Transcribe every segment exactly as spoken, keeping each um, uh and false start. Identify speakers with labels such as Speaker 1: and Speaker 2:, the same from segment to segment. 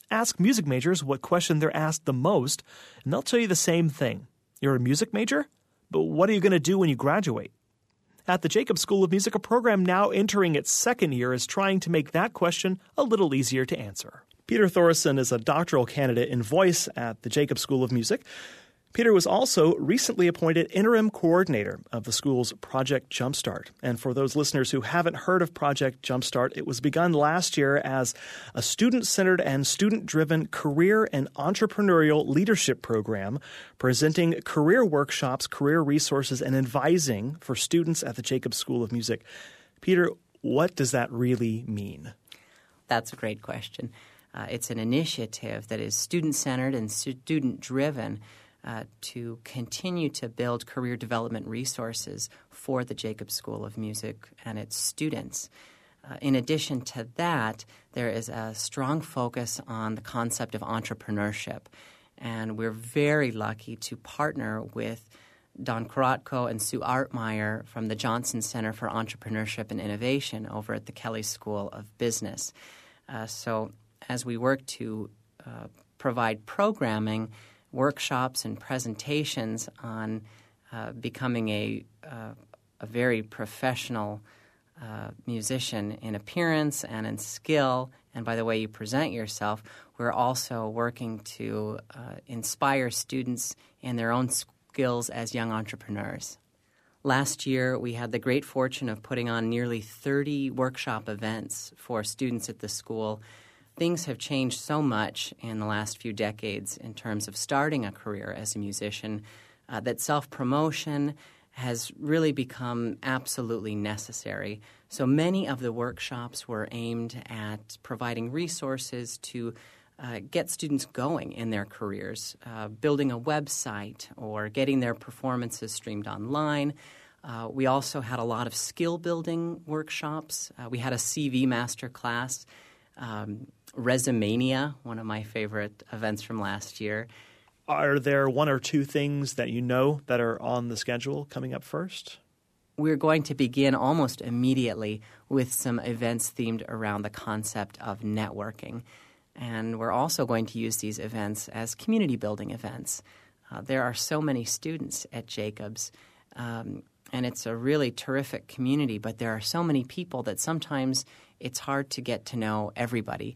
Speaker 1: Ask music majors what question they're asked the most, and they'll tell you the same thing. You're a music major? But what are you going to do when you graduate? At the Jacobs School of Music, a program now entering its second year is trying to make that question a little easier to answer. Peter Thoresen is a doctoral candidate in voice at the Jacobs School of Music. Peter was also recently appointed interim coordinator of the school's Project Jumpstart. And for those listeners who haven't heard of Project Jumpstart, it was begun last year as a student-centered and student-driven career and entrepreneurial leadership program presenting career workshops, career resources, and advising for students at the Jacobs School of Music. Peter, what does that really mean?
Speaker 2: That's a great question. Uh, it's an initiative that is student-centered and student-driven Uh, to continue to build career development resources for the Jacobs School of Music and its students. Uh, in addition to that, there is a strong focus on the concept of entrepreneurship. And we're very lucky to partner with Don Korotko and Sue Artmeyer from the Johnson Center for Entrepreneurship and Innovation over at the Kelley School of Business. Uh, so as we work to uh, provide programming, workshops and presentations on uh, becoming a uh, a very professional uh, musician in appearance and in skill, and by the way you present yourself, we're also working to uh, inspire students in their own skills as young entrepreneurs. Last year, we had the great fortune of putting on nearly thirty workshop events for students at the school. Things have changed so much in the last few decades in terms of starting a career as a musician uh, that self-promotion has really become absolutely necessary. So many of the workshops were aimed at providing resources to uh, get students going in their careers, uh, building a website or getting their performances streamed online. Uh, we also had a lot of skill-building workshops. Uh, we had a C V master class. Um, Resumania, one of my favorite events from last year.
Speaker 1: Are there one or two things that you know that are on the schedule coming up first?
Speaker 2: We're going to begin almost immediately with some events themed around the concept of networking. And we're also going to use these events as community building events. Uh, there are so many students at Jacobs, um, and it's a really terrific community, but there are so many people that sometimes it's hard to get to know everybody.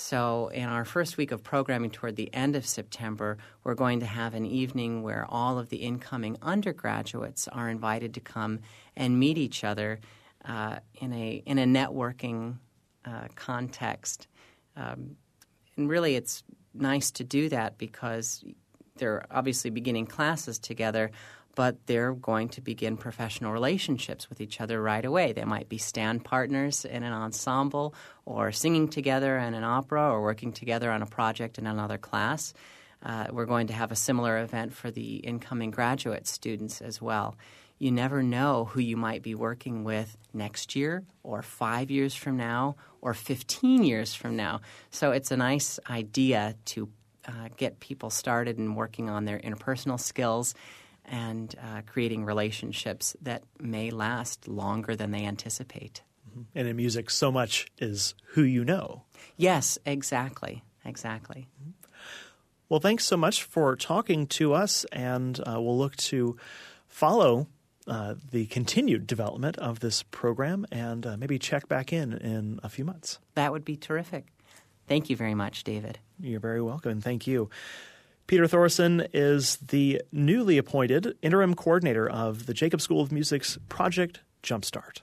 Speaker 2: So in our first week of programming toward the end of September, we're going to have an evening where all of the incoming undergraduates are invited to come and meet each other uh, in a in a networking uh, context. Um, and really it's nice to do that because they're obviously beginning classes together, but they're going to begin professional relationships with each other right away. They might be stand partners in an ensemble or singing together in an opera or working together on a project in another class. Uh, we're going to have a similar event for the incoming graduate students as well. You never know who you might be working with next year or five years from now or fifteen years from now. So it's a nice idea to uh, get people started in working on their interpersonal skills and uh, creating relationships that may last longer than they anticipate.
Speaker 1: Mm-hmm. And in music, so much is who you know.
Speaker 2: Yes, exactly, exactly.
Speaker 1: Mm-hmm. Well, thanks so much for talking to us, and uh, we'll look to follow uh, the continued development of this program and uh, maybe check back in in a few months.
Speaker 2: That would be terrific. Thank you very much, David.
Speaker 1: You're very welcome, and thank you. Peter Thoresen is the newly appointed interim coordinator of the Jacobs School of Music's Project Jumpstart.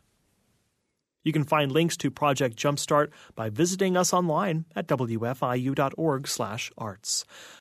Speaker 1: You can find links to Project Jumpstart by visiting us online at w f i u dot org slash arts.